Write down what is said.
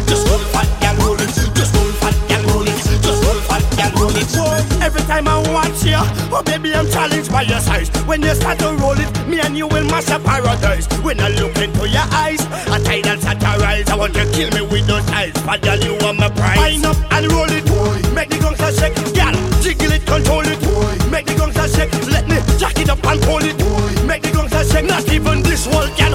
Just roll fat, girl, roll it. Just roll fat, girl, roll it. Just roll fat, girl, roll it. Every time I watch you, oh baby, I'm challenged by your size. When you start to roll it, me and you will mash up paradise. When I look into your eyes, a tidal satirize. I want you to kill me with those eyes. But girl, you are my prize. Wind up and roll it, make the gangsta shake. Girl, jiggle it, control it. Make the gangsta shake. Let me jack it up and hold it. Make the gangsta shake. Not even this whole girl